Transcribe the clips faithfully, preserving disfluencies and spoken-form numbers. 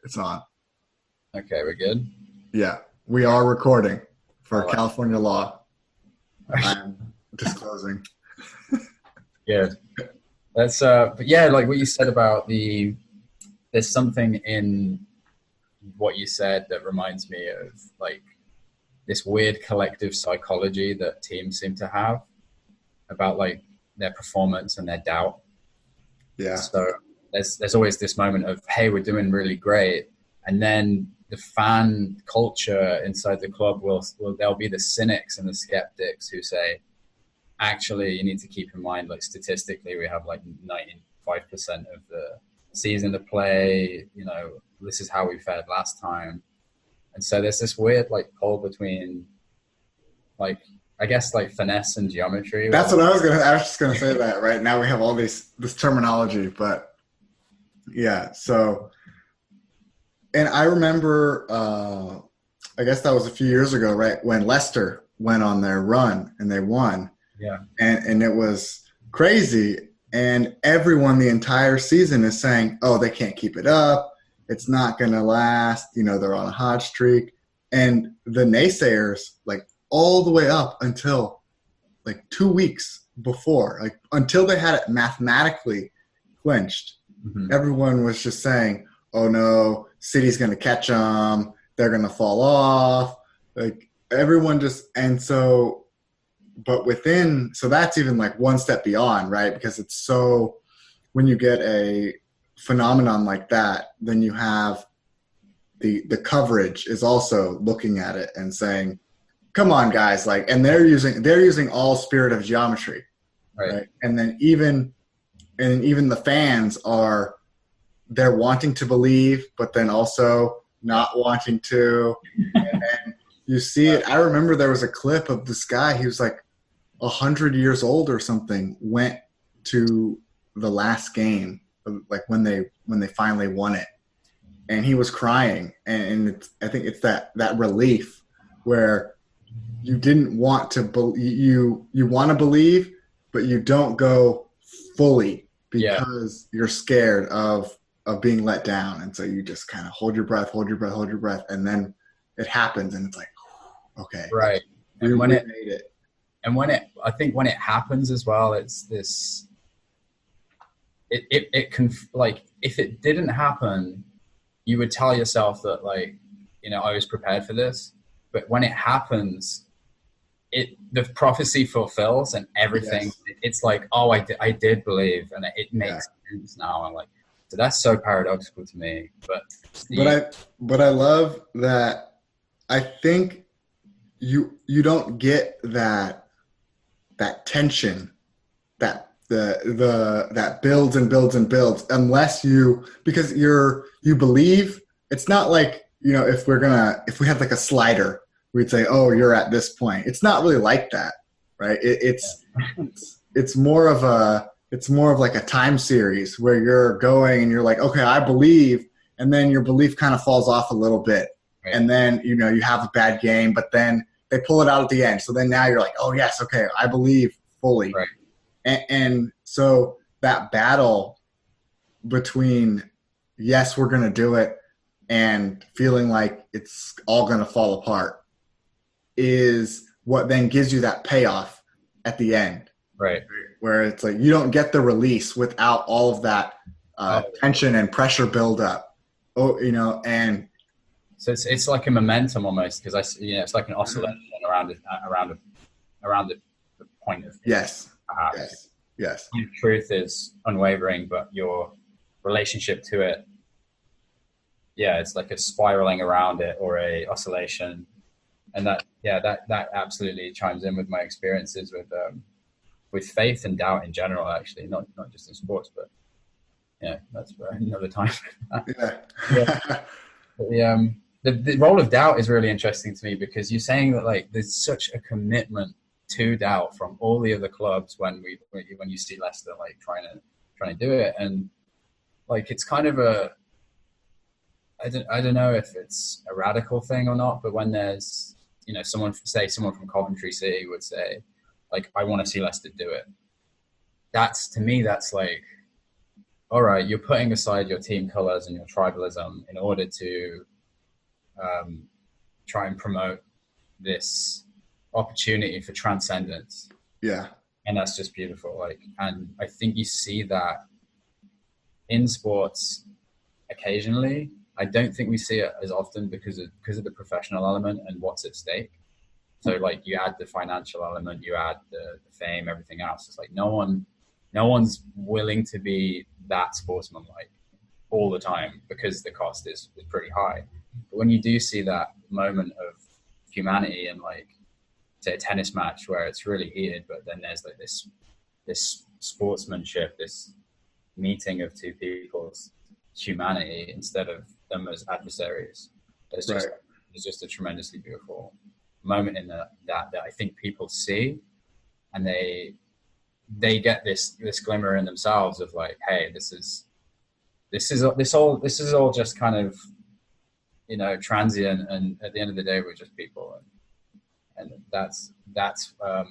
It's on. Okay, we're good. Yeah, we are recording for Oh, wow. California law. I'm disclosing. Good. That's uh, but yeah, like what you said about the. There's something in what you said that reminds me of like this weird collective psychology that teams seem to have about like their performance and their doubt. Yeah. So there's there's always this moment of, hey, we're doing really great, and then the fan culture inside the club will will there'll be the cynics and the skeptics who say, actually, you need to keep in mind, like statistically, we have like ninety-five percent of the season to play. You know, this is how we fared last time, and so there's this weird like pull between, like I guess like finesse and geometry. That's what I was gonna. I was just gonna say that. Right now we have all these this terminology, but yeah. So, and I remember, uh, I guess that was a few years ago, right, when Leicester went on their run and they won. Yeah. And and it was crazy. And everyone the entire season is saying, oh, they can't keep it up. It's not going to last. You know, they're on a hot streak. And the naysayers, like all the way up until like two weeks before, like until they had it mathematically clinched, mm-hmm. everyone was just saying, oh, no, City's going to catch them. They're going to fall off. Like everyone just – and so – but within, so that's even like one step beyond, right? Because it's so, when you get a phenomenon like that, then you have the the coverage is also looking at it and saying, come on guys, like, and they're using, they're using all spirit of geometry, right? right? And then even, and even the fans are, they're wanting to believe, but then also not wanting to, and then you see it. I remember there was a clip of this guy, he was like a hundred years old or something, went to the last game, like when they when they finally won it, and he was crying. And it's, I think it's that that relief where you didn't want to be, you you want to believe, but you don't go fully because yeah. you're scared of of being let down, and so you just kind of hold your breath, hold your breath, hold your breath, and then it happens, and it's like, okay, right. We, and when we it made it. And when it, I think when it happens as well, it's this, it, it, it can, like, if it didn't happen, you would tell yourself that, like, you know, I was prepared for this. But when it happens, it, the prophecy fulfills and everything. Yes. It's like, oh, I, I did believe, and it makes yeah. sense now. I'm like, so that's so paradoxical to me. But, but I, but I love that. I think you, you don't get that, that tension that the the that builds and builds and builds unless you, because you're you believe. It's not like, you know, if we're gonna if we had like a slider, we'd say, oh, you're at this point. It's not really like that, right? It, it's it's it's more of a it's more of like a time series where you're going and you're like, okay, I believe, and then your belief kind of falls off a little bit, right. And then, you know, you have a bad game, but then they pull it out at the end. So then now you're like, oh, yes, okay, I believe fully. Right. And, and so that battle between, yes, we're going to do it, and feeling like it's all going to fall apart is what then gives you that payoff at the end. Right. Where it's like you don't get the release without all of that uh, oh. tension and pressure buildup. Oh, you know, and So it's it's like a momentum almost, because I you know it's like an oscillation around it around a, around the, the point of yes perhaps. yes yes Your truth is unwavering, but your relationship to it, yeah, it's like a spiraling around it or a oscillation, and that yeah that that absolutely chimes in with my experiences with um, with faith and doubt in general, actually, not not just in sports, but yeah, that's for another time. yeah. yeah. But the, um, The, the role of doubt is really interesting to me, because you're saying that like there's such a commitment to doubt from all the other clubs when we when you see Leicester like trying to trying to do it, and like it's kind of a I don't I don't know if it's a radical thing or not, but when there's, you know, someone say someone from Coventry City would say like, I want to see Leicester do it. That's, to me, that's like, all right, you're putting aside your team colors and your tribalism in order to um, try and promote this opportunity for transcendence. Yeah. And that's just beautiful. Like, and I think you see that in sports occasionally. I don't think we see it as often because of because of the professional element and what's at stake. So like you add the financial element, you add the, the fame, everything else. It's like no one, no one's willing to be that sportsman-like all the time because the cost is, is pretty high. But when you do see that moment of humanity in like, say, a tennis match where it's really heated, but then there's like this this sportsmanship, this meeting of two people's humanity instead of them as adversaries. There's just Right. there's just a tremendously beautiful moment in the, that that I think people see, and they they get this this glimmer in themselves of like, hey, this is this is this all this is all just kind of, you know, transient, and at the end of the day, we're just people, and, and that's that's um,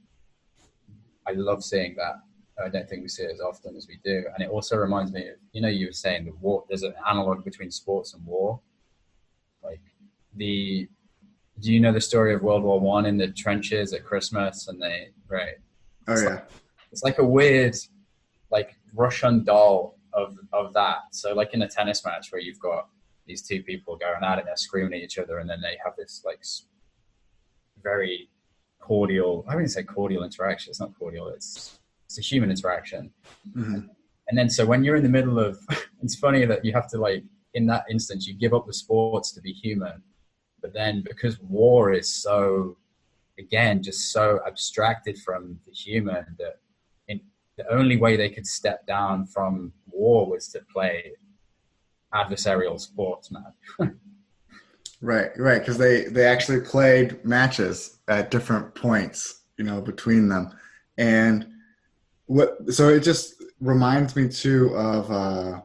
I love seeing that. I don't think we see it as often as we do, and it also reminds me of, you know, you were saying the war. There's an analog between sports and war. Like the, do you know the story of World War One in the trenches at Christmas, and they right? Oh It's yeah. like, it's like a weird, like Russian doll of of that. So like in a tennis match where you've got these two people going at it, they're screaming at each other, and then they have this like very cordial, I wouldn't say cordial interaction. It's not cordial. It's it's a human interaction. Mm-hmm. And then so when you're in the middle of, it's funny that you have to like, in that instance, you give up the sports to be human. But then because war is so, again, just so abstracted from the human, that in, the only way they could step down from war was to play adversarial sports, man. Right, right, because they they actually played matches at different points, you know, between them, and what. So it just reminds me too of. Uh,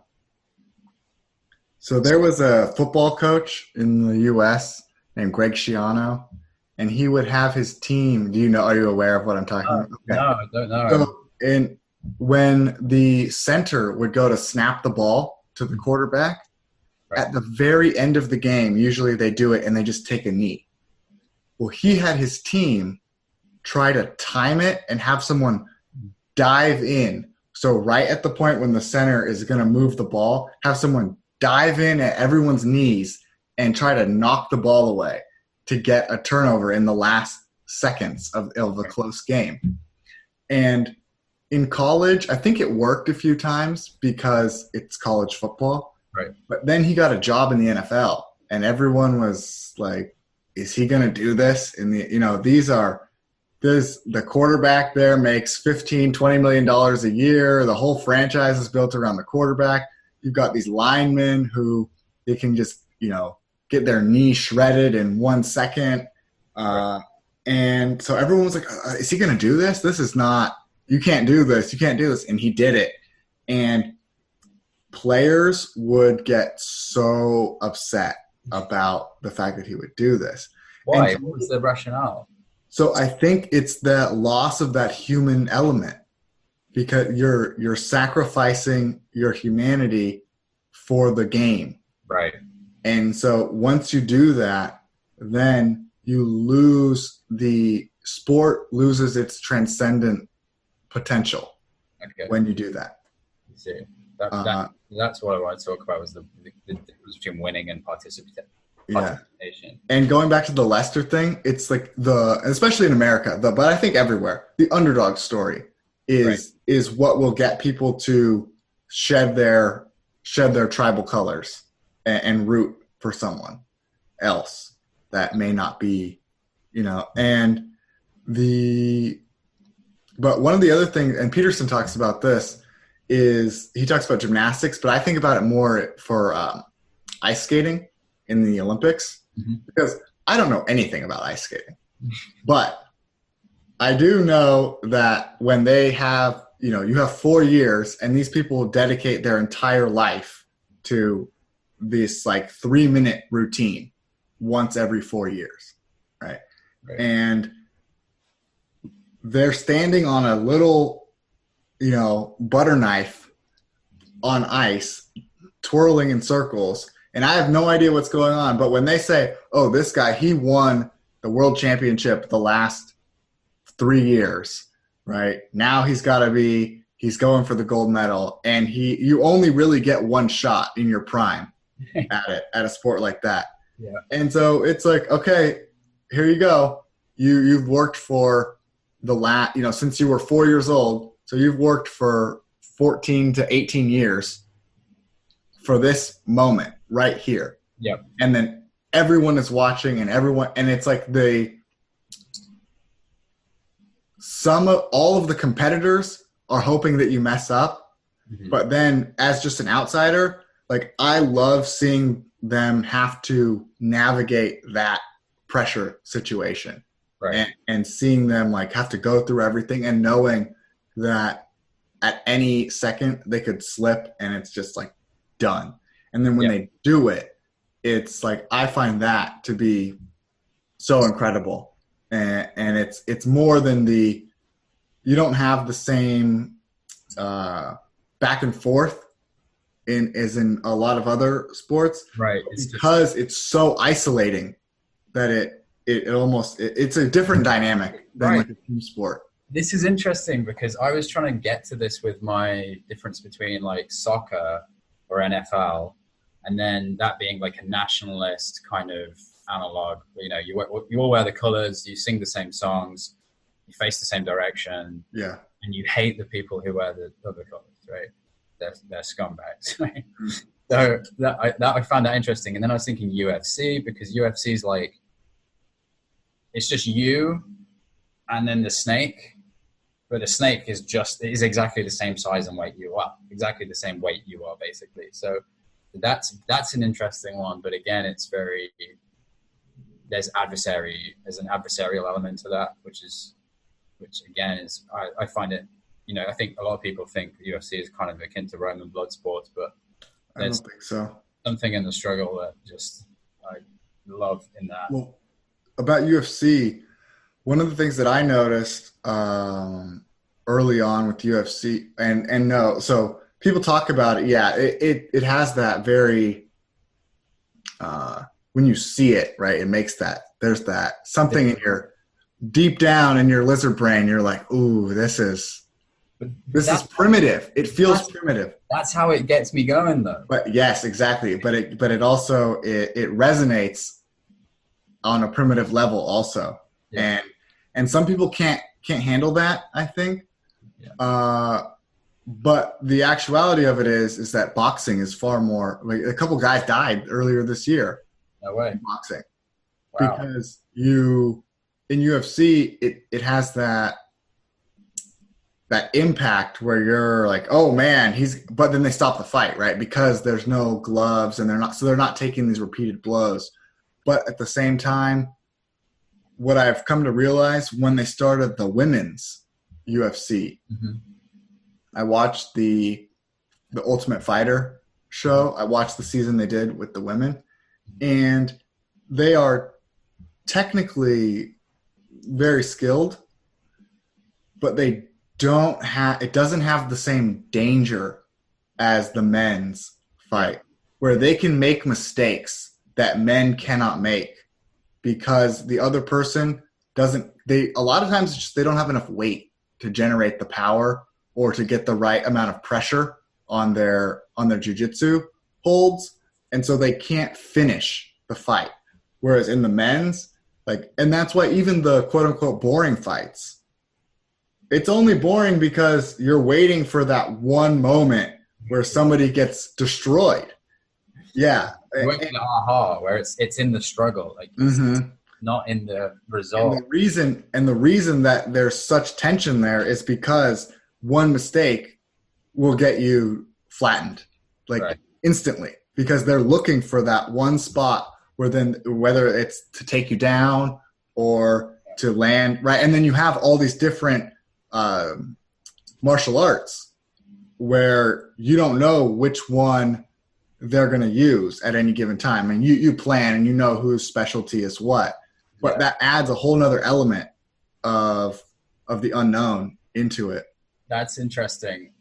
so there was a football coach in the U S named Greg Schiano, and he would have his team. Do you know? Are you aware of what I'm talking No, about? Okay. no, I don't know. So, and when the center would go to snap the ball to the quarterback. Right. At the very end of the game, usually they do it and they just take a knee. Well, he had his team try to time it and have someone dive in. So right at the point when the center is going to move the ball, have someone dive in at everyone's knees and try to knock the ball away to get a turnover in the last seconds of, of a close game. And in college, I think it worked a few times because it's college football. Right. But then he got a job in the N F L, and everyone was like, is he going to do this? In the, you know, these are, there's the quarterback there makes fifteen, twenty million dollars a year. The whole franchise is built around the quarterback. You've got these linemen who they can just, you know, get their knee shredded in one second. Uh, and so everyone was like, uh, is he going to do this? This is not, you can't do this. You can't do this. And he did it. And players would get so upset about the fact that he would do this. Why? And What was the rationale? so I think it's the loss of that human element, because you're you're sacrificing your humanity for the game. Right. And so once you do that, then you lose the sport loses its transcendent potential Okay. when you do that. I see. That, Uh, that, that's what I want to talk about, was the, the, the difference between winning and participation. Yeah. participation. And going back to the Leicester thing, it's like the, especially in America, the, but I think everywhere, the underdog story is Right. is what will get people to shed their shed their tribal colors and, and root for someone else that may not be, you know. And the, but one of the other things, and Peterson talks about this, is he talks about gymnastics, but I think about it more for um, ice skating in the Olympics, Mhm. because I don't know anything about ice skating, but I do know that when they have, you know, you have four years and these people dedicate their entire life to this like three minute routine once every four years. Right. Right. And they're standing on a little, you know, butter knife on ice, twirling in circles, and I have no idea what's going on. But when they say, oh, this guy, he won the world championship the last three years, right? Now he's got to be, he's going for the gold medal, and he, you only really get one shot in your prime at it, at a sport like that. Yeah. And so it's like, okay, here you go. You, you've worked for the last, you know, since you were four years old. So you've worked for fourteen to eighteen years for this moment right here. Yep. And then everyone is watching, and everyone, and it's like the, some of, all of the competitors are hoping that you mess up. Mm-hmm. But then as just an outsider, like I love seeing them have to navigate that pressure situation. Right. And, and seeing them like have to go through everything and knowing that at any second they could slip and it's just like done. And then when yeah. they do it, it's like, I find that to be so incredible. And, and it's, it's more than the, you don't have the same uh, back and forth in, as in a lot of other sports. Right. It's because just, it's so isolating that it, it, it almost, it, it's a different dynamic than right. like a team sport. This is interesting because I was trying to get to this with my difference between like soccer or N F L and then that being like a nationalist kind of analog. You know, you you all wear the colors, you sing the same songs, you face the same direction. Yeah. And you hate the people who wear the other colors, right? They're, they're scumbags, right? So that I, that I found that interesting. And then I was thinking U F C because U F C is like, it's just you and then the snake. But the snake is just is exactly the same size and weight you are, exactly the same weight you are, basically. So that's that's an interesting one. But again, it's very there's adversary there's an adversarial element to that, which is which again is I, I find it. You know, I think a lot of people think the U F C is kind of akin to Roman blood sports, but there's I don't think so. Something in the struggle that just I love in that. Well, about U F C. One of the things that I noticed um, early on with U F C, and and no, so people talk about it. Yeah, it it, it has that very uh, when you see it, right? It makes that there's that something in your deep down in your lizard brain. You're like, ooh, this is this is primitive. It feels that's, primitive. That's how it gets me going, though. But yes, exactly. But it but it also it, it resonates on a primitive level also, yeah. and. And some people can't can't handle that, I think. Yeah. Uh, but the actuality of it is is that boxing is far more. Like a couple guys died earlier this year. No way. In boxing, wow. Because you in U F C it it has that that impact where you're like, oh man, he's. But then they stop the fight, right? Because there's no gloves and they're not. So they're not taking these repeated blows. But at the same time. What I've come to realize when they started the women's U F C, mm-hmm. I watched the the Ultimate Fighter show. I watched the season they did with the women, and they are technically very skilled, but they don't have. It doesn't have the same danger as the men's fight, where they can make mistakes that men cannot make. Because the other person doesn't, they a lot of times it's just they don't have enough weight to generate the power or to get the right amount of pressure on their on their jiu-jitsu holds, and so they can't finish the fight. Whereas in the men's, like, and that's why even the quote unquote boring fights, it's only boring because you're waiting for that one moment where somebody gets destroyed. Yeah. Working the aha, where it's it's in the struggle, like mm-hmm. not in the result. And the reason and the reason that there's such tension there is because one mistake will get you flattened, like right. instantly, because they're looking for that one spot where then whether it's to take you down or to land right, and then you have all these different uh, martial arts where you don't know which one they're going to use at any given time. And you, you plan and you know whose specialty is what, but yeah. that adds a whole nother element of, of the unknown into it. That's interesting.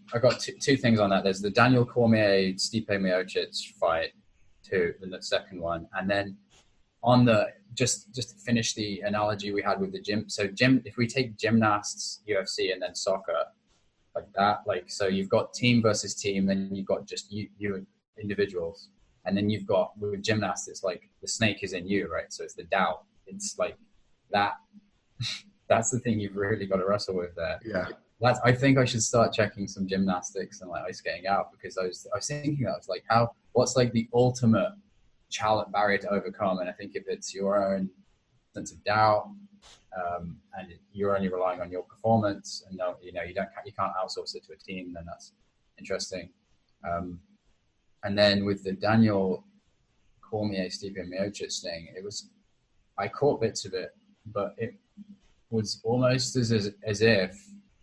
I got two, two things on that. There's the Daniel Cormier Stipe Miocic fight, two, the second one, and then on the just just to finish the analogy we had with the gym. So gym, if we take gymnasts, U F C, and then soccer, like that, like so you've got team versus team, then you've got just you, you individuals, and then you've got with gymnasts, it's like the snake is in you, right? So it's the doubt. It's like that. That's the thing you've really got to wrestle with there. Yeah. That's, I think I should start checking some gymnastics and like ice skating out, because I was I was thinking that I was like, how what's like the ultimate challenge barrier to overcome? And I think if it's your own sense of doubt, um, and you're only relying on your performance, and no, you know you don't you can't outsource it to a team, then that's interesting. Um, and then with the Daniel Cormier Stipe Miocic thing, it was I caught bits of it, but it was almost as as, as if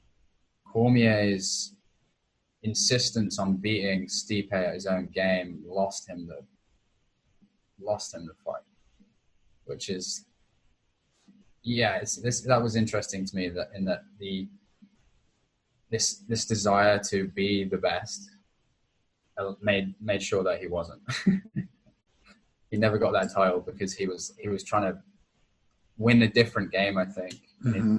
Cormier's insistence on beating Stipe at his own game lost him the lost him the fight, which is yeah, it's this that was interesting to me, that in that the this this desire to be the best made made sure that he wasn't. He never got that title because he was he was trying to win a different game, I think. Mm-hmm.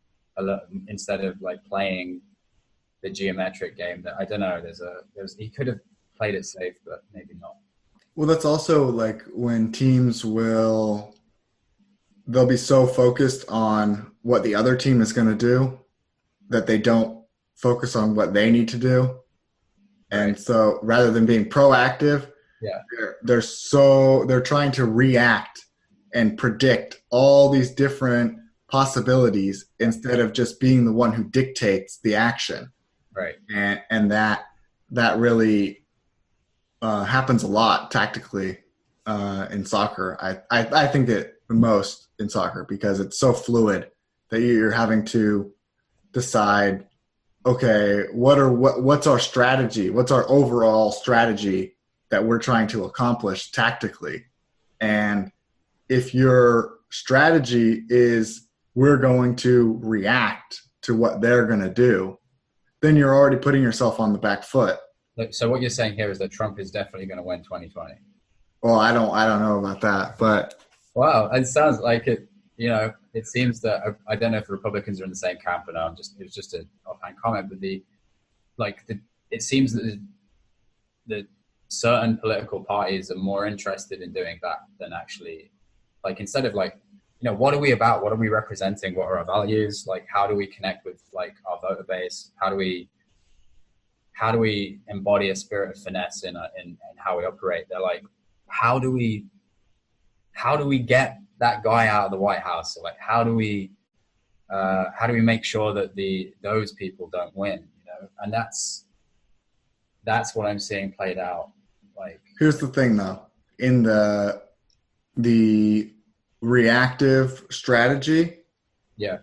In, instead of like playing the geometric game that I don't know. There's a there's he could have played it safe, but maybe not. Well, that's also like when teams will they'll be so focused on what the other team is going to do that they don't focus on what they need to do. And so rather than being proactive, yeah, they're, they're so they're trying to react and predict all these different possibilities instead of just being the one who dictates the action. Right. And and that that really uh, happens a lot tactically uh, in soccer. I, I I think it the most in soccer because it's so fluid that you're having to decide, okay, what are what what's our strategy? What's our overall strategy that we're trying to accomplish tactically? And if your strategy is we're going to react to what they're going to do, then you're already putting yourself on the back foot. So what you're saying here is that Trump is definitely going to win twenty twenty. Well, I don't, I don't know about that, but wow, it sounds like it. You know, it seems that I, I don't know if Republicans are in the same camp or not. I'm just it was just an offhand comment, but the like the it seems that the, the certain political parties are more interested in doing that than actually like instead of like. You know, what are we about? What are we representing? What are our values? Like, how do we connect with like our voter base? How do we, how do we embody a spirit of finesse in, a, in in how we operate? They're like, how do we, how do we get that guy out of the White House? So like, how do we, uh, how do we make sure that the those people don't win? You know, and that's that's what I'm seeing played out. Like, here's the thing, though, in the the reactive strategy yeah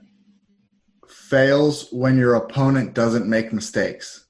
fails when your opponent doesn't make mistakes,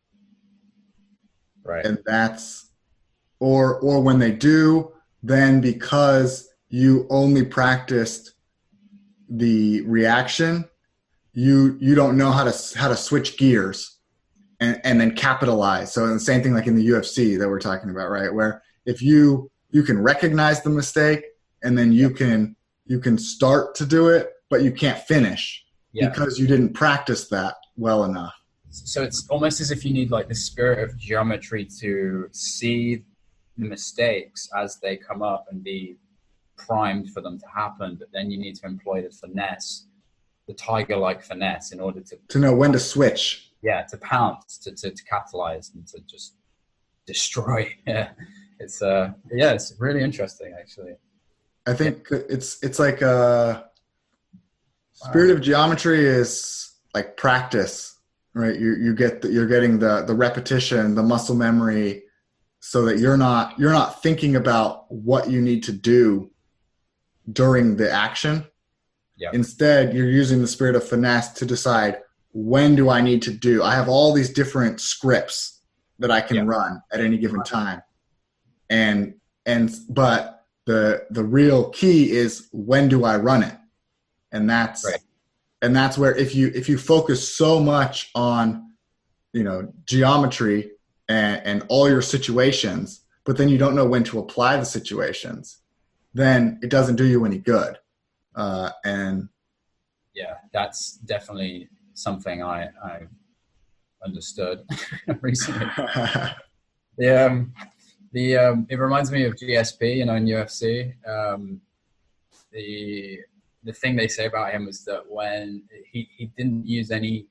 right? And that's or or when they do, then because you only practiced the reaction, you you don't know how to how to switch gears and and then capitalize. So the same thing like in the U F C that we're talking about, right? Where if you you can recognize the mistake and then you can you can start to do it, but you can't finish yeah. because you didn't practice that well enough. So it's almost as if you need like the spirit of geometry to see the mistakes as they come up and be primed for them to happen. But then you need to employ the finesse, the tiger-like finesse in order to... To know when to switch. Yeah, to pounce, to, to, to capitalize and to just destroy. Yeah, it's, uh, yeah, it's really interesting, actually. I think it's it's like uh, spirit of geometry is like practice, right? You you get the, you're getting the the repetition, the muscle memory, so that you're not you're not thinking about what you need to do during the action. Yep. Instead, you're using the spirit of finesse to decide when do I need to do. I have all these different scripts that I can yep. run at any given time, and and but. The the real key is when do I run it? And that's right. and that's where if you if you focus so much on you know, geometry and, and all your situations, but then you don't know when to apply the situations, then it doesn't do you any good. Uh, and yeah, that's definitely something I, I understood recently. the, um, the, um, it reminds me of G S P, you know, in U F C. Um, the, the thing they say about him was that when he, he didn't use any,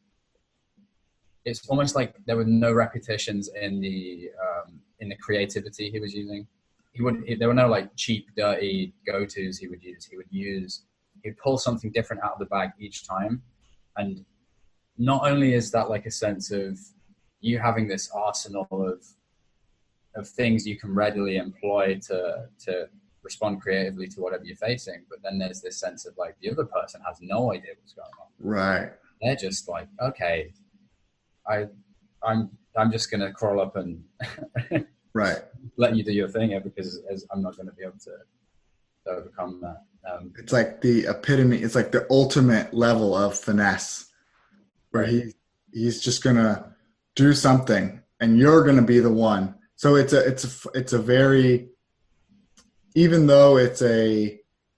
it's almost like there were no repetitions in the um, in the creativity he was using. He would he, there were no like cheap, dirty go-tos he would use. He would use he'd pull something different out of the bag each time, and not only is that like a sense of you having this arsenal of of things you can readily employ to to respond creatively to whatever you're facing, but then there's this sense of like the other person has no idea what's going on. Right. They're just like, okay, I, I'm, I'm just gonna crawl up and right. let you do your thing here because as I'm not gonna be able to, to overcome that. Um, it's like the epitome. It's like the ultimate level of finesse, where he he's just gonna do something, and you're gonna be the one. So it's a it's a it's a very, even though it's a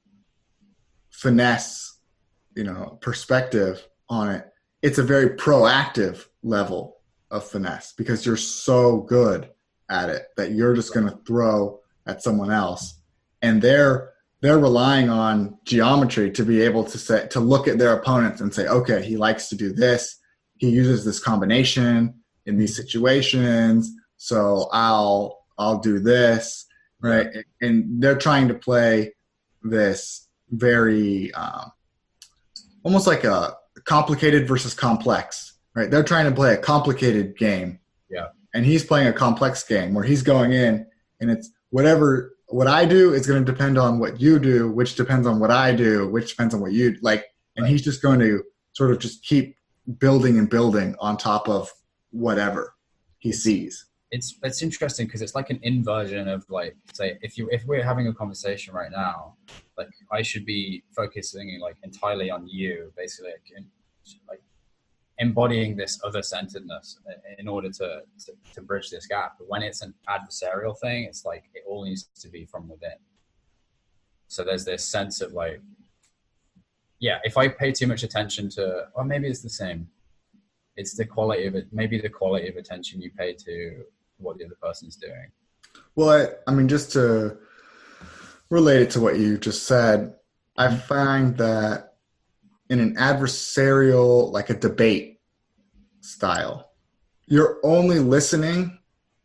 finesse, you know, perspective on it, it's a very proactive level of finesse because you're so good at it that you're just going to throw at someone else, and they're they're relying on geometry to be able to say to look at their opponents and say, okay, he likes to do this, he uses this combination in these situations, so I'll I'll do this, right? And they're trying to play this very um, almost like a complicated versus complex, right? They're trying to play a complicated game. Yeah. And he's playing a complex game where he's going in and it's whatever, what I do is going to depend on what you do, which depends on what I do, which depends on what you like. And right. He's just going to sort of just keep building and building on top of whatever he sees. It's, it's interesting because it's like an inversion of like, say, if you, if we're having a conversation right now, like I should be focusing like entirely on you, basically like, in, like embodying this other centeredness in order to, to, to bridge this gap. But when it's an adversarial thing, it's like, it all needs to be from within. So there's this sense of like, yeah, if I pay too much attention to, or maybe it's the same. It's the quality of it, maybe the quality of attention you pay to what the other person's doing. Well, I, I mean, just to relate it to what you just said, I find that in an adversarial, like a debate style, you're only listening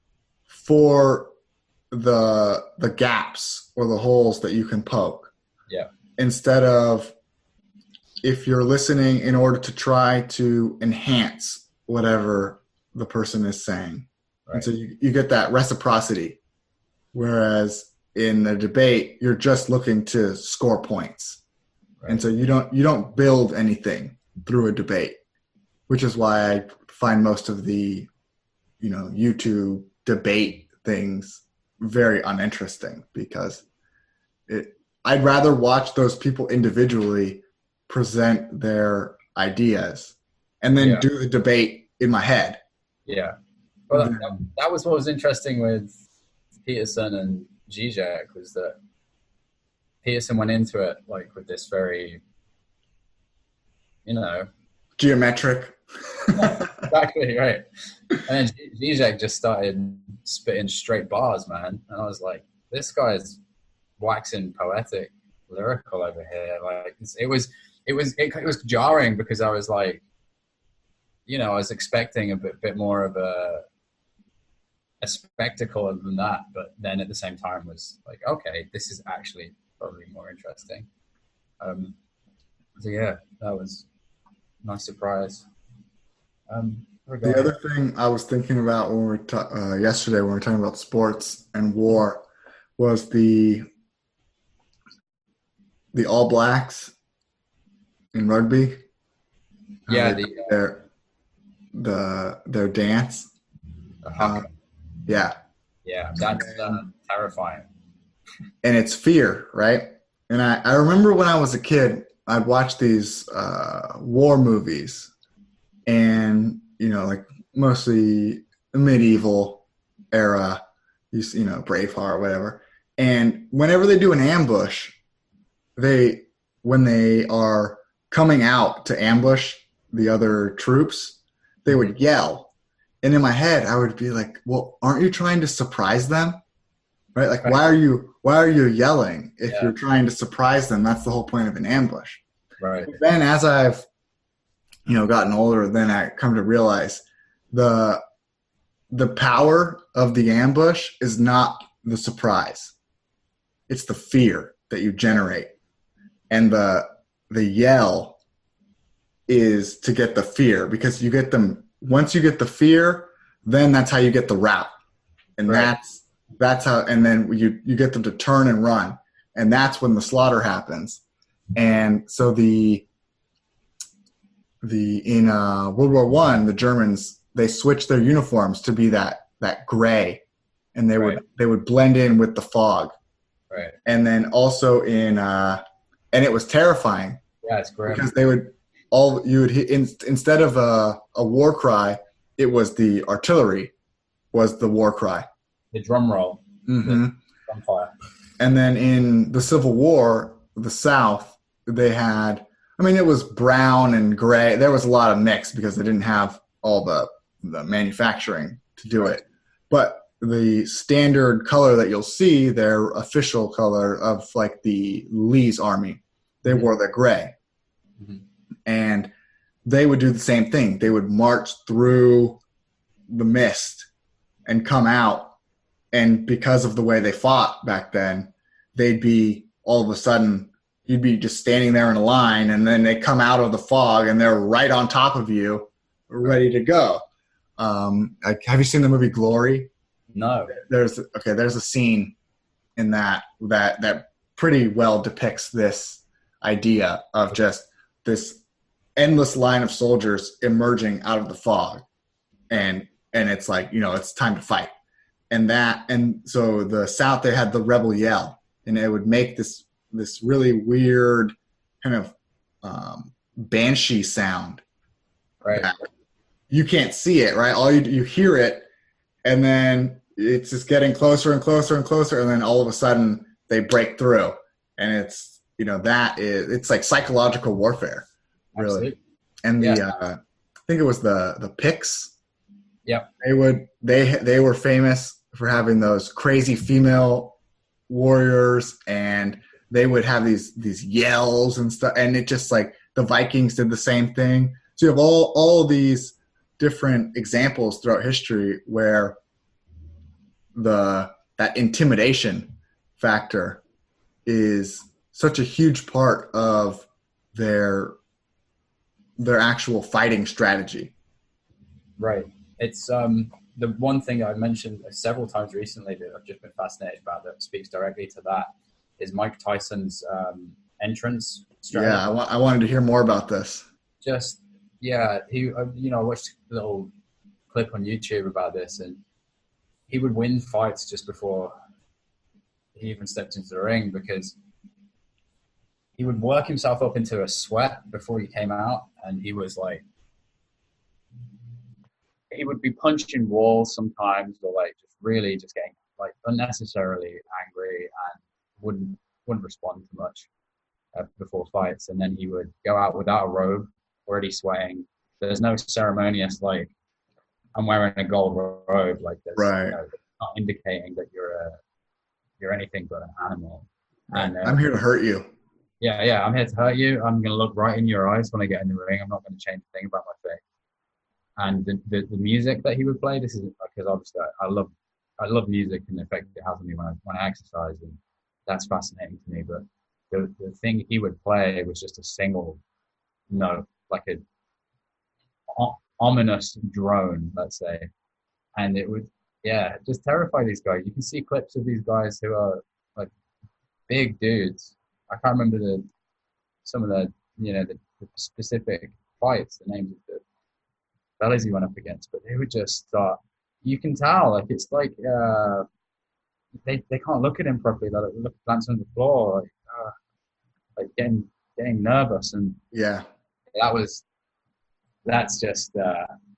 for the the gaps or the holes that you can poke. Yeah. Instead of if you're listening in order to try to enhance whatever the person is saying. Right. And so you, you get that reciprocity. Whereas in a debate, you're just looking to score points. Right. And so you don't you don't build anything through a debate, which is why I find most of the, you know, YouTube debate things very uninteresting, because it I'd rather watch those people individually present their ideas and then yeah. do the debate in my head. Yeah. Well, that, that was what was interesting with Peterson and Zizek, was that Peterson went into it like with this very, you know, geometric. Yeah, exactly, right. And then Zizek just started spitting straight bars, man. And I was like, this guy's waxing poetic, lyrical over here. Like it was, it was, it, it was jarring because I was like, you know, I was expecting a bit, bit more of a, a spectacle than that, but then at the same time was like, okay, this is actually probably more interesting. Um, so yeah, that was a nice surprise. Um, the other thing I was thinking about when we were ta- uh, yesterday when we were talking about sports and war was the the All Blacks in rugby. Yeah, uh, the, their the their dance. The uh, yeah, yeah, that's uh, terrifying. And it's fear, right? And I, I remember when I was a kid, I'd watch these uh, war movies, and you know, like mostly medieval era, you, s- you know, Braveheart, whatever. And whenever they do an ambush, they when they are coming out to ambush the other troops, they would yell. And in my head, I would be like, "Well, aren't you trying to surprise them? Right? Like, Right. why are you why are you yelling if Yeah. you're trying to surprise them? That's the whole point of an ambush." Right. But then, as I've you know gotten older, then I come to realize the the power of the ambush is not the surprise; it's the fear that you generate, and the the yell is to get the fear, because you get them once you get the fear, then that's how you get the rout, and Right. that's that's how, and then you you get them to turn and run, and that's when the slaughter happens. And so the the in uh, World War One, the Germans, they switched their uniforms to be that that gray, and they Right. would they would blend in with the fog. Right. And then also in uh, and it was terrifying Yeah, it's grim. because they would all you would hit in, instead of a, a war cry, it was the artillery was the war cry. The drum roll, Mm-hmm. the drum fire. And then in the Civil War, the South, they had, I mean, it was brown and gray. There was a lot of mix because they didn't have all the, the manufacturing to do it. But the standard color that you'll see, their official color of like the Lee's army, they Mhm. wore the gray. Mhm. And they would do the same thing. They would march through the mist and come out. And because of the way they fought back then, they'd be all of a sudden, you'd be just standing there in a line, and then they come out of the fog and they're right on top of you, ready to go. Um, like, have you seen the movie Glory? No. There's okay. There's a scene in that that that pretty well depicts this idea of just this endless line of soldiers emerging out of the fog, and and it's like, you know, it's time to fight. And that, and so the South, they had the rebel yell, and it would make this this really weird kind of um, banshee sound. Right. that You can't see it, right? All you you hear it, and then it's just getting closer and closer and closer, and then all of a sudden they break through, and it's, you know, that is, it's like psychological warfare, really. Absolutely. And the Yeah. uh, I think it was the the Picts. Yep. They would they they were famous for having those crazy female warriors, and they would have these these yells and stuff, and it just like the Vikings did the same thing. So you have all all these different examples throughout history where the that intimidation factor is such a huge part of their their actual fighting strategy. Right. It's um the one thing I mentioned several times recently that I've just been fascinated about that speaks directly to that is Mike Tyson's um, entrance strategy. Yeah, I, wa- I wanted to hear more about this. Just yeah, he uh, you know I watched a little clip on YouTube about this, and he would win fights just before he even stepped into the ring because he would work himself up into a sweat before he came out, and he was like, he would be punching walls sometimes, or like just really just getting like unnecessarily angry and wouldn't wouldn't respond to much uh, before fights, and then he would go out without a robe, already sweating. There's no ceremonious like I'm wearing a gold robe, like this, Right. you know, not indicating that you're a you're anything but an animal. Right. And uh, I'm here to hurt you. Yeah, yeah, I'm here to hurt you. I'm going to look right in your eyes when I get in the ring. I'm not going to change a thing about my face. And the, the, the music that he would play, this is because obviously I, I love I love music and the effect it has on me when I when I exercise, and that's fascinating to me. But the the thing he would play was just a single note, like a o- ominous drone, let's say, and it would yeah just terrify these guys. You can see clips of these guys who are like big dudes. I can't remember the some of the you know the, the specific fights, the names of the fellas he went up against, but they would just start. You can tell, like it's like uh, they they can't look at him properly. They look glance on the floor, like uh, like getting getting nervous, and Yeah. that was that's just uh,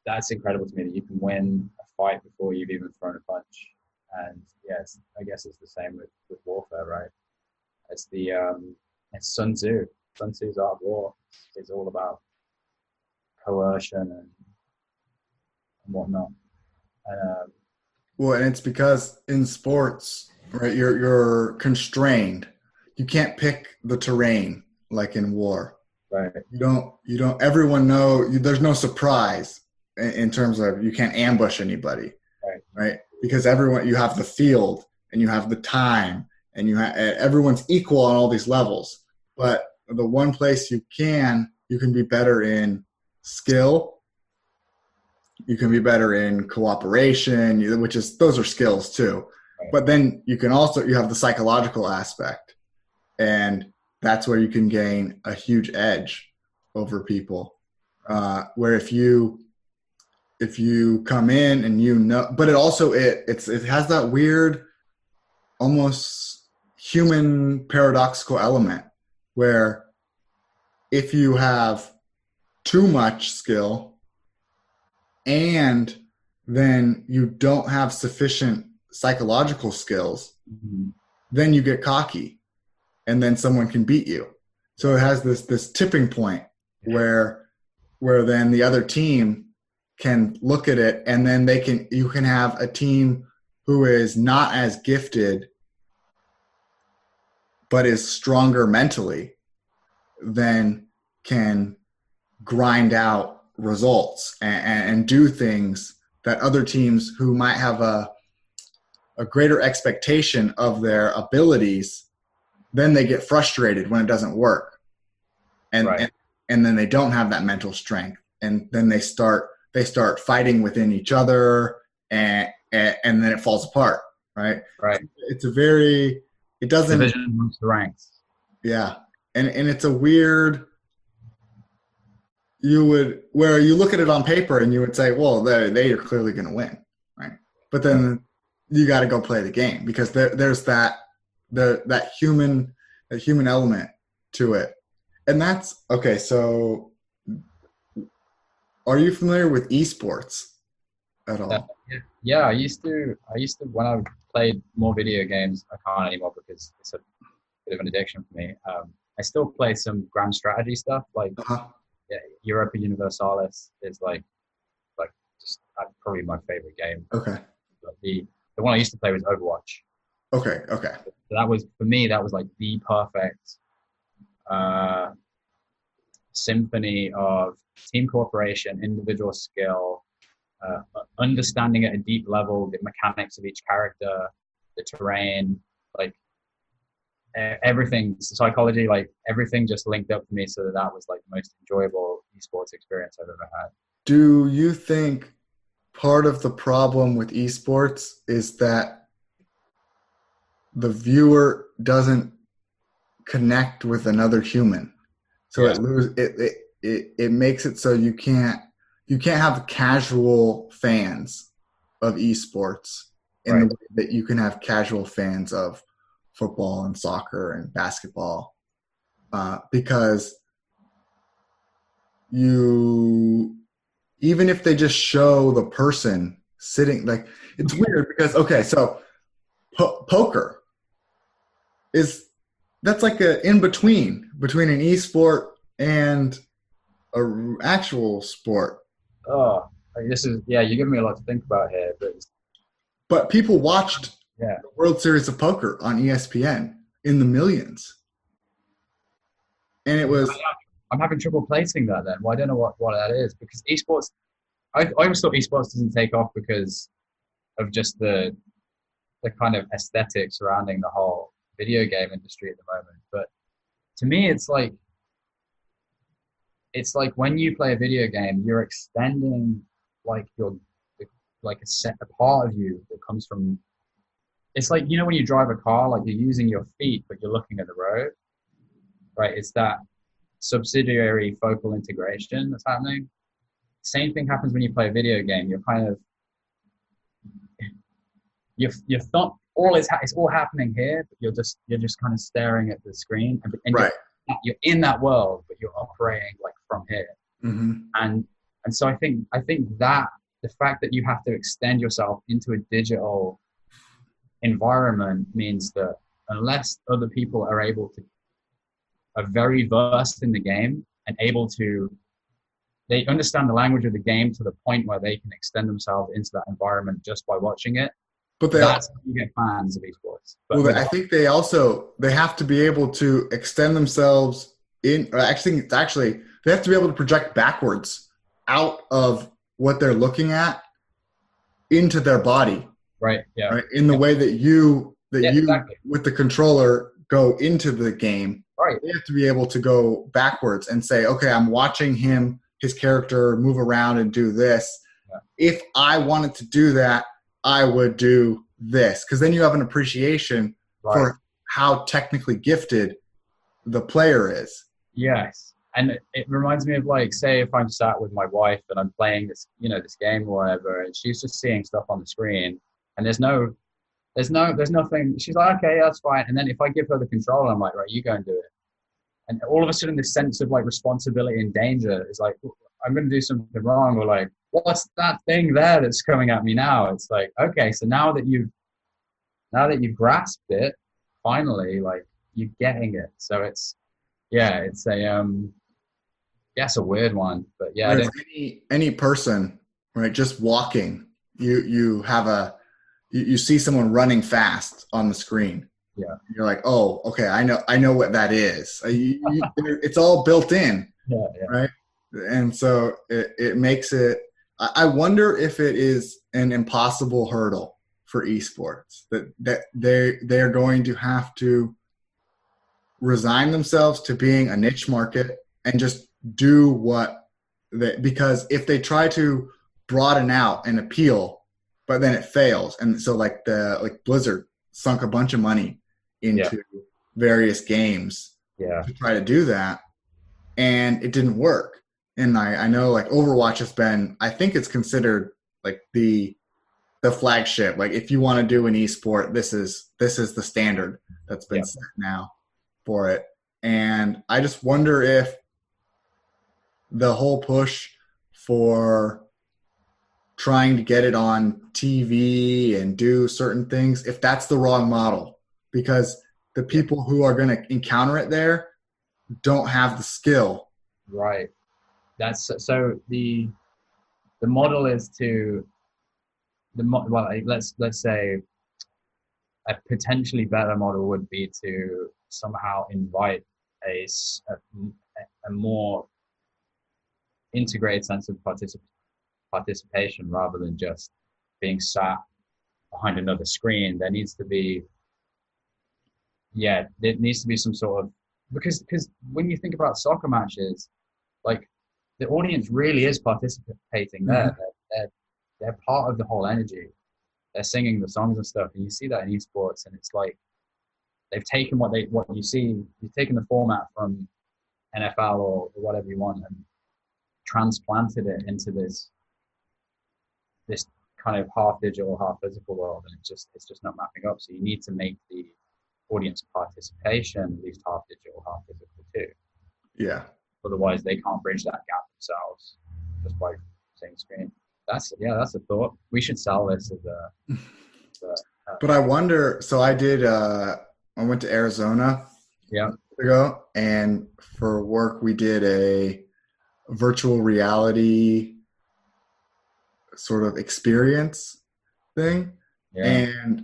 that's incredible to me that you can win a fight before you've even thrown a punch. And yes, I guess it's the same with, with warfare, right? It's the um, it's Sun Tzu. Sun Tzu's art of war is all about coercion and, and whatnot. And, um, well, and it's because in sports, right, you're you're constrained. You can't pick the terrain like in war. right. You don't. You don't. Everyone know. You, there's no surprise in, in terms of you can't ambush anybody. Right. Right. Because everyone, you have the field and you have the time and you have everyone's equal on all these levels. But the one place you can, you can be better in skill. You can be better in cooperation, which is those are skills too. Right. But then you can also you have the psychological aspect, and that's where you can gain a huge edge over people. Uh, where if you if you come in and you know, but it also it it's it has that weird, almost human paradoxical element where if you have too much skill and then you don't have sufficient psychological skills, Mm-hmm. then you get cocky and then someone can beat you. So it has this this tipping point where where then the other team can look at it and then they can you can have a team who is not as gifted but is stronger mentally then can grind out results and, and do things that other teams who might have a a greater expectation of their abilities, then they get frustrated when it doesn't work. And, Right. and and then they don't have that mental strength. And then they start they start fighting within each other and and, and then it falls apart. Right. Right. It's a very it doesn't Division amongst the ranks. yeah. And and it's a weird you would where you look at it on paper and you would say, well, they they are clearly gonna win. Right. But then you got to go play the game because there, there's that the that human that human element to it, and that's okay. So, are you familiar with esports at all? Yeah. yeah, I used to. I used to when I played more video games. I can't anymore because it's a bit of an addiction for me. Um, I still play some grand strategy stuff, like Uh-huh. yeah, Europa Universalis is like like just uh, probably my favorite game. Okay. But the the one I used to play was Overwatch. Okay. Okay. So that was for me. That was like the perfect uh, symphony of team cooperation, individual skill, uh, understanding at a deep level the mechanics of each character, the terrain, like uh, everything, psychology, like everything just linked up for me. So that that was like the most enjoyable esports experience I've ever had. Do you think part of the problem with esports is that the viewer doesn't connect with another human, so Yeah. it lose it, it it it makes it so you can't you can't have casual fans of esports in Right. the way that you can have casual fans of football and soccer and basketball, uh, because you even if they just show the person sitting, like it's weird because okay, so po- poker is that's like a in between between an e-sport and a r- actual sport, Oh, like this is yeah. You're giving me a lot to think about here, but but people watched yeah. the World Series of Poker on E S P N in the millions, and it was I'm having trouble placing that then. Well, I don't know what, what that is because esports, I, I always thought esports doesn't take off because of just the the kind of aesthetic surrounding the whole video game industry at the moment. But to me, it's like it's like when you play a video game, you're extending like your like a set a part of you that comes from. It's like you know when you drive a car, like you're using your feet, but you're looking at the road, right? It's that subsidiary focal integration that's happening. Same thing happens when you play a video game. You're kind of you're you're not all is ha- it's all happening here, but you're just you're just kind of staring at the screen, and, and right. you're, you're in that world, but you're operating like from here. Mm-hmm. And And so I think I think that the fact that you have to extend yourself into a digital environment means that unless other people are able to are very versed in the game and able to they understand the language of the game to the point where they can extend themselves into that environment just by watching it. But they, that's how you get fans of esports. But well, I think they also they have to be able to extend themselves in. Or actually, it's actually they have to be able to project backwards out of what they're looking at into their body. Right. Yeah. Right. In the yeah. way that you that yeah, you exactly. with the controller go into the game. Right. They have to be able to go backwards and say, okay, I'm watching him, his character move around and do this. Yeah. If I wanted to do that, I would do this. Because then you have an appreciation right. for how technically gifted the player is. Yes. And it, it reminds me of, like, say if I'm sat with my wife and I'm playing this, you know, this game or whatever, and she's just seeing stuff on the screen and there's no, there's no, there's nothing. She's like, okay, that's fine. And then if I give her the control, I'm like, right, you go and do it. And all of a sudden this sense of like responsibility and danger is like, I'm going to do something wrong, or like, what's that thing there that's coming at me now? It's like, okay, so now that you've, now that you've grasped it, finally, like, you're getting it. So it's, yeah, it's a, um, yeah, it's a weird one, but yeah. Any, any person, right, just walking, you, you have a, you, you see someone running fast on the screen. Yeah. You're like, oh, okay, I know, I know what that is. You, you, it's all built in, yeah, yeah. right? And so it, it makes it, I wonder if it is an impossible hurdle for esports, that, that they, they're going to have to resign themselves to being a niche market and just do what they, because if they try to broaden out and appeal, but then it fails. And so like the, like Blizzard sunk a bunch of money into yeah. various games yeah. to try to do that, and it didn't work. And I, I know like Overwatch has been, I think it's considered like the the flagship. Like if you want to do an esport, this is this is the standard that's been yeah. set now for it. And I just wonder if the whole push for trying to get it on T V and do certain things, if that's the wrong model, because the people who are going to encounter it there don't have the skill. Right. That's so the the model is to the well let's let's say a potentially better model would be to somehow invite a a, a more integrated sense of particip- participation rather than just being sat behind another screen. There needs to be yeah there needs to be some sort of, because because when you think about soccer matches, like, the audience really is participating there. Mm-hmm. They're, they're, they're part of the whole energy. They're singing the songs and stuff, and you see that in esports, and it's like they've taken what they what you see. You've taken the format from N F L or, or whatever you want, and transplanted it into this this kind of half digital, half physical world, and it's just it's just not mapping up. So you need to make the audience participation at least half digital, half physical too. Yeah. Otherwise, they can't bridge that gap themselves just by saying screen. That's yeah, that's a thought. We should sell this as a. As a uh, but I wonder. So I did. Uh, I went to Arizona. Yeah. Ago, and for work we did a virtual reality sort of experience thing, yeah. and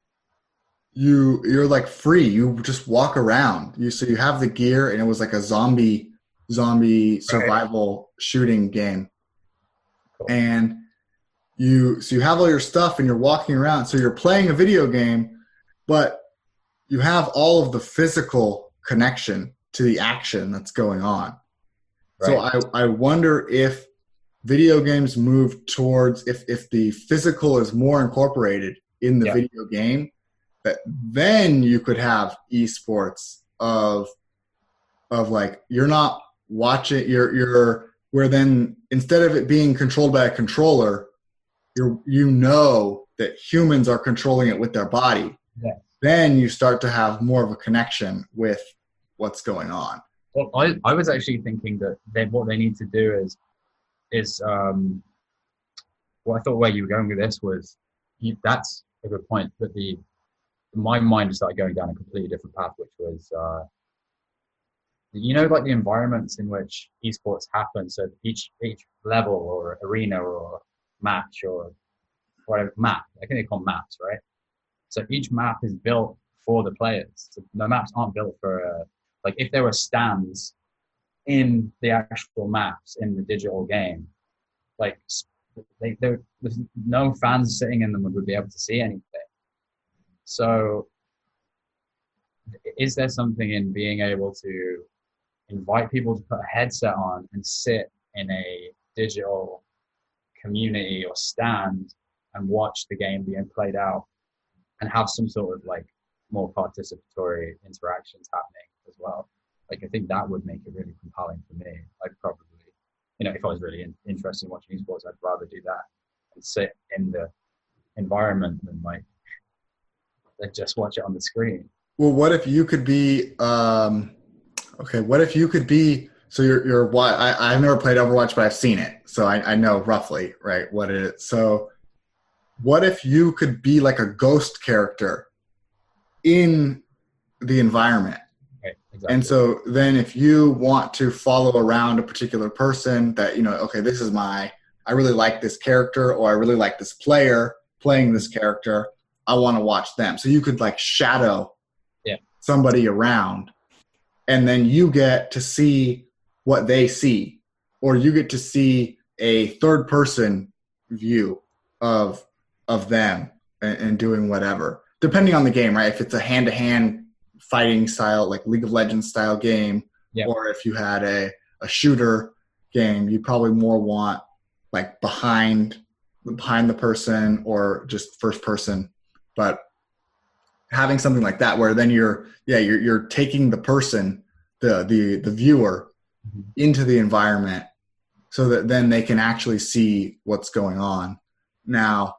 you you're like free. You just walk around. You so you have the gear, and it was like a zombie. zombie survival right. shooting game. Cool. And you so you have all your stuff and you're walking around, so you're playing a video game, but you have all of the physical connection to the action that's going on. Right. So I, I wonder if video games move towards, if, if the physical is more incorporated in the yeah. video game, that then you could have esports of of like you're not watching you're you're where then instead of it being controlled by a controller, you're you know that humans are controlling it with their body. Yeah. Then you start to have more of a connection with what's going on. Well, I, I was actually thinking that they, what they need to do is is um, well, I thought where you were going with this was you, that's a good point. But the my mind started going down a completely different path, which was uh, you know, like the environments in which esports happen. So each each level or arena or match or whatever map, I think they call maps, right? So each map is built for the players. So the maps aren't built for uh, like if there were stands in the actual maps in the digital game, like they, there's no fans sitting in them would be able to see anything. So is there something in being able to invite people to put a headset on and sit in a digital community or stand and watch the game being played out and have some sort of like more participatory interactions happening as well? Like, I think that would make it really compelling for me. I'd probably, you know, if I was really in, interested in watching esports, I'd rather do that and sit in the environment than like, than just watch it on the screen. Well, what if you could be, um, okay, what if you could be, so you're, you're what, I, I've never played Overwatch, but I've seen it. So I, I know roughly, right, what it is. So what if you could be like a ghost character in the environment? Right, exactly. And so then if you want to follow around a particular person that, you know, okay, this is my, I really like this character, or I really like this player playing this character, I want to watch them. So you could like shadow yeah. somebody around, and then you get to see what they see, or you get to see a third person view of of them and, and doing whatever, depending on the game, right? If it's a hand-to-hand fighting style, like League of Legends style game, yep. or if you had a, a shooter game, you probably more want like behind behind the person or just first person. But having something like that where then you're yeah you're you're taking the person, the the the viewer mm-hmm. into the environment so that then they can actually see what's going on. Now,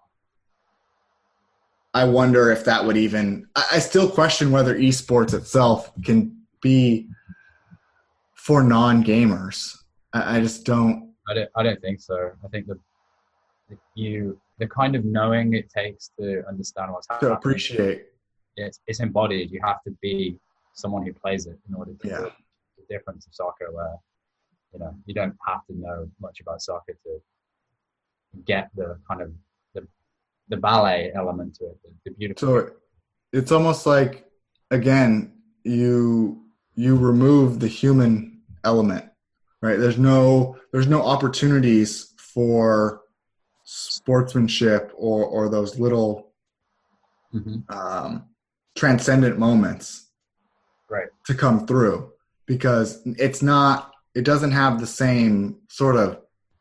I wonder if that would even – I still question whether esports itself can be for non-gamers. I, I just don't – I don't I don't think so. I think that you the kind of knowing it takes to understand what's happening. To appreciate. It's, it's embodied. You have to be someone who plays it in order to yeah. do the difference of soccer where, you know, you don't have to know much about soccer to get the kind of the the ballet element to it, the, the beautiful. So it's almost like, again, you you remove the human element, right? There's no there's no opportunities for sportsmanship or or those little mm-hmm. um, transcendent moments, right, to come through, because it's not. It doesn't have the same sort of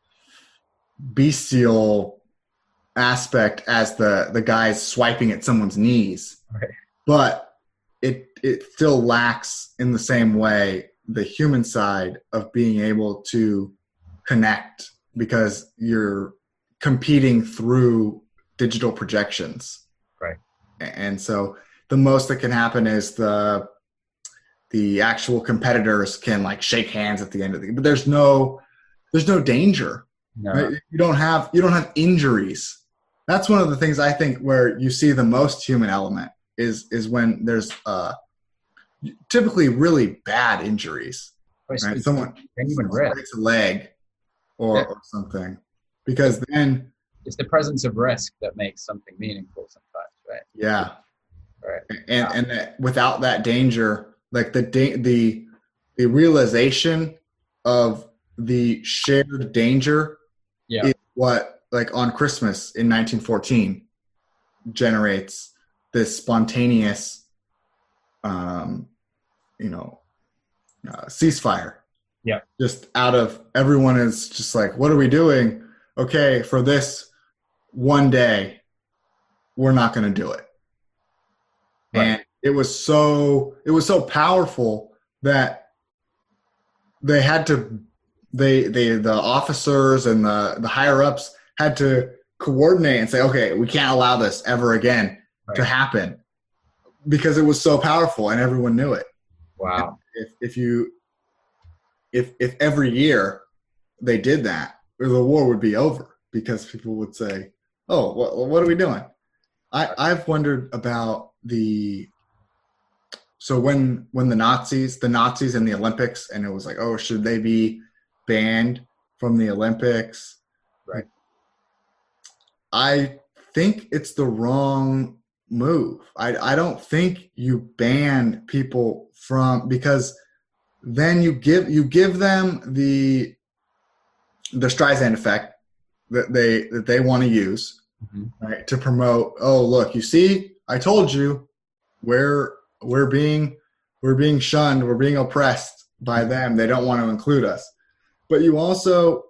bestial aspect as the the guys swiping at someone's knees, right. But it it still lacks in the same way the human side of being able to connect, because you're competing through digital projections, right? And so the most that can happen is the the actual competitors can like shake hands at the end of the game, but there's no there's no danger. No. Right? You don't have you don't have injuries. That's one of the things I think where you see the most human element is is when there's uh, typically really bad injuries. Right? Right? Someone, someone breaks a leg or, yeah. or something, because then it's the presence of risk that makes something meaningful sometimes, right? Yeah, right. And yeah. and that without that danger, like the da- the the realization of the shared danger, yeah, is what, like on Christmas in nineteen fourteen, generates this spontaneous, um, you know, uh, ceasefire. Yeah. Just out of everyone is just like, what are we doing? Okay, for this one day, we're not going to do it. Right. And it was so it was so powerful that they had to they they the officers and the the higher ups had to coordinate and say, okay, we can't allow this ever again right. to happen, because it was so powerful and everyone knew it. Wow. And if if you if if every year they did that, the war would be over because people would say, "Oh, what, what are we doing?" I, I've wondered about the so when when the Nazis, the Nazis in the Olympics, and it was like, oh, should they be banned from the Olympics? Right. I think it's the wrong move. I I don't think you ban people from because then you give you give them the the Streisand effect that they that they want to use, mm-hmm. right, to promote. Oh, look, you see, I told you, we're we're being we're being shunned, we're being oppressed by them. They don't want to include us. But you also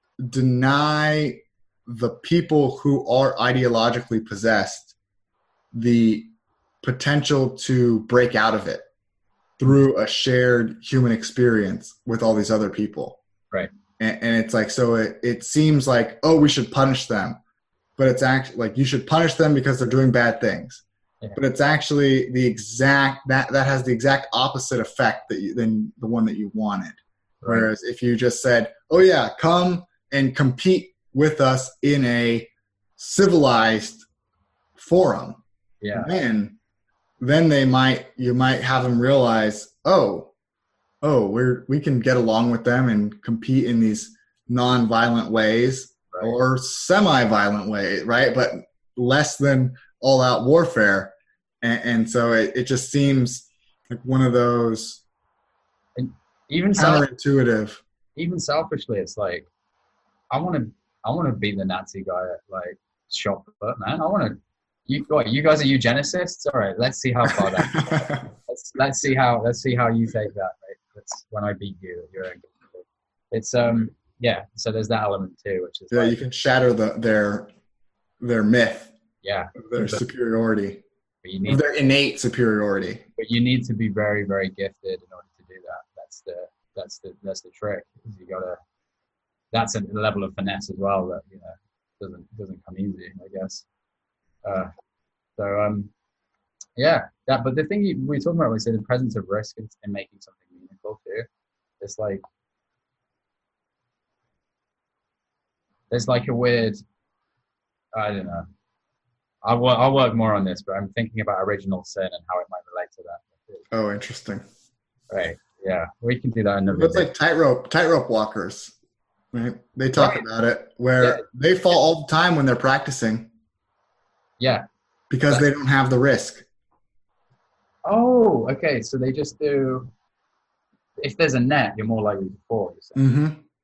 deny the people who are ideologically possessed the potential to break out of it through a shared human experience with all these other people. Right. And, and it's like, so it, it seems like, oh, we should punish them. But it's actually like, you should punish them because they're doing bad things. Yeah. But it's actually the exact, that, that has the exact opposite effect that you, than the one that you wanted. Right. Whereas if you just said, oh yeah, come and compete with us in a civilized forum, yeah, then then they might you might have them realize, oh, oh, we're we can get along with them and compete in these non-violent ways, right, or semi-violent ways, right? But less than all-out warfare, and, and so it, it just seems like one of those and even counterintuitive. Self, even selfishly, it's like I want to I want to beat the Nazi guy at like shot put, man. I want to. You what? You guys are eugenicists. All right, let's see how far that. let's let's see how let's see how you take that. Right, that's when I beat you. You're in. It's um yeah. So there's that element too, which is yeah. like, you can shatter the their their myth. Yeah. Their but, superiority. But you need their innate superiority. But you need to be very very gifted in order to do that. That's the that's the that's the trick. You gotta. That's a level of finesse as well that you know doesn't doesn't come easy, I guess. Uh, so um, yeah, that. But the thing you, we were talking about was the presence of risk in, in making something meaningful too. It's like there's like a weird. I don't know. I'll work, I'll work more on this, but I'm thinking about original sin and how it might relate to that. Oh, interesting. Right. Yeah, we can do that in It's like tightrope tightrope walkers. Right? They talk right. about it where yeah. they fall all the time when they're practicing. Yeah. Because That's, they don't have the risk. Oh, okay. So they just do, if there's a net, you're more likely to fall. Mm-hmm.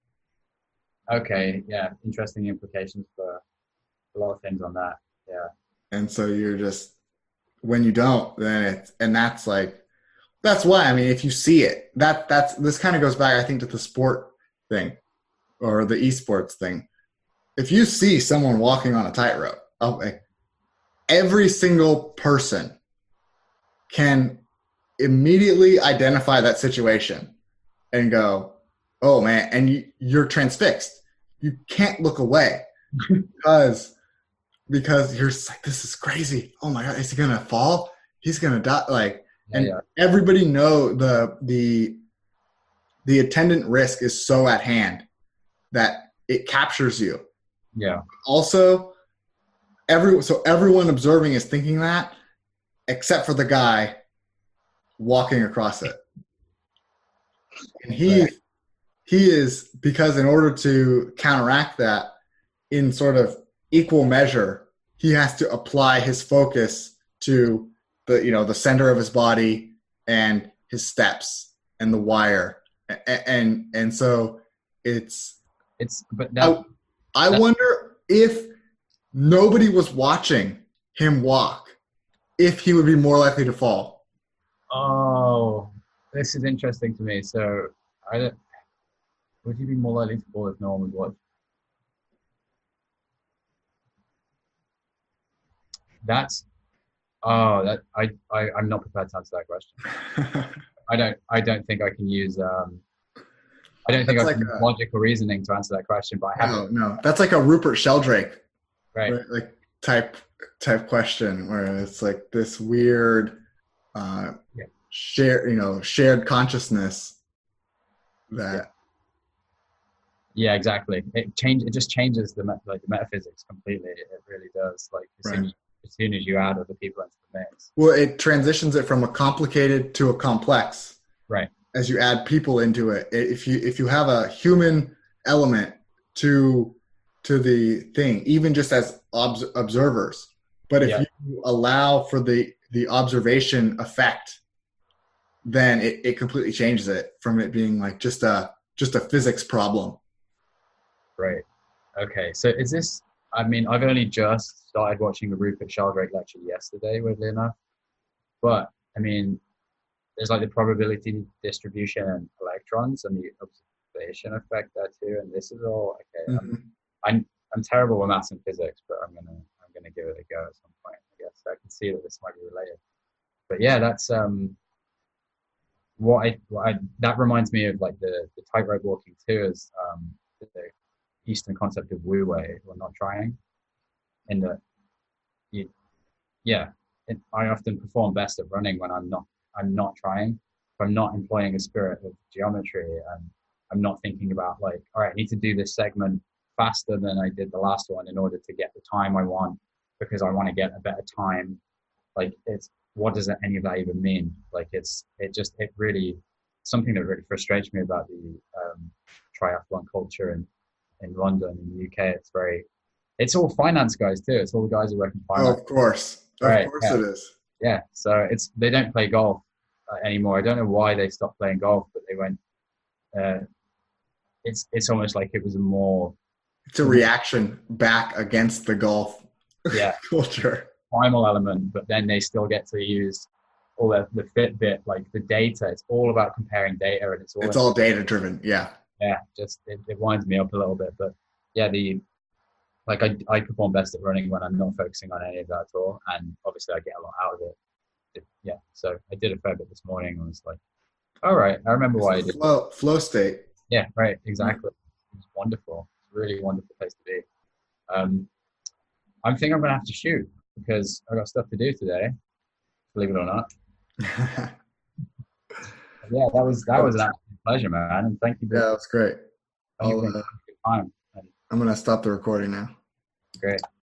Okay. Yeah. Interesting implications for a lot of things on that. Yeah. And so you're just, when you don't, then it's, and that's like, that's why, I mean, if you see it, that that's, this kind of goes back, I think, to the sport thing. Or the esports thing. If you see someone walking on a tightrope, okay, every single person can immediately identify that situation and go, oh man, and you, you're transfixed. You can't look away because because you're just like, this is crazy. Oh my God, is he gonna fall? He's gonna die. Like, yeah, and yeah. everybody know the the the attendant risk is so at hand that it captures you. Yeah. Also, every so everyone observing is thinking that, except for the guy walking across it. And he right. he is, because in order to counteract that in sort of equal measure, he has to apply his focus to the you know the center of his body and his steps and the wire, and and, and so it's. It's but that, I, I wonder if nobody was watching him walk, if he would be more likely to fall. Oh, this is interesting to me. So, I don't. Would you be more likely to fall if no one was watching? That's. Oh, that I, I I'm not prepared to answer that question. I don't I don't think I can use. Um, I don't think I have like logical reasoning to answer that question, but I have. No, no, that's like a Rupert Sheldrake, right? right? Like type type question where it's like this weird, uh, yeah. shared, you know, shared consciousness that. Yeah, exactly. It change. It just changes the met- like the metaphysics completely. It really does. Like as Right. soon as, as soon as you add other people into the mix. Well, it transitions it from a complicated to a complex Right. as you add people into it. If you if you have a human element to to the thing, even just as obs- observers, but if Yeah. you allow for the the observation effect, then it, it completely changes it from it being like just a just a physics problem. Right. Okay. So is this? I mean, I've only just started watching the Rupert Sheldrake lecture yesterday, weirdly enough. But I mean, there's like the probability distribution and electrons and the observation effect there too. And this is all okay. I'm Mm-hmm. I'm I'm terrible with maths and physics, but I'm gonna I'm gonna give it a go at some point. I guess I can see that this might be related. But yeah, that's um what I, what I that reminds me of like the the tightrope walking too, is um the Eastern concept of wu wei or not trying, in that you yeah it, I often perform best at running when I'm not I'm not trying. If I'm not employing a spirit of geometry, and I'm not thinking about like, all right, I need to do this segment faster than I did the last one in order to get the time I want, because I want to get a better time. Like it's what does that, any of that even mean? Like it's it just it really something that really frustrates me about the um, triathlon culture in in London in the U K. It's very it's all finance guys too. It's all the guys who work in Oh, finance. of course, of Right. course Yeah. it is. Yeah. So it's they don't play golf uh, anymore. I don't know why they stopped playing golf, but they went. Uh, it's it's almost like it was a more It's a reaction back against the golf yeah culture. primal element, but then they still get to use all the, the Fitbit, like the data. It's all about comparing data, and it's all It's all data driven. Yeah. yeah, just it, it winds me up a little bit. But yeah, the like I I perform best at running when I'm not focusing on any of that at all, and obviously I get a lot out of it. it yeah, so I did a fair bit this morning. I was like, all right, I remember It's why the I did. flow flow state. Yeah, right, exactly. It's wonderful. It's a really wonderful place to be. Um, I think I'm gonna have to shoot because I got stuff to do today. Believe it or not. Yeah, that was that was an absolute pleasure, man. And thank you for Yeah, that's great. thank you I'll, for uh, your time. And I'm gonna stop the recording now. great.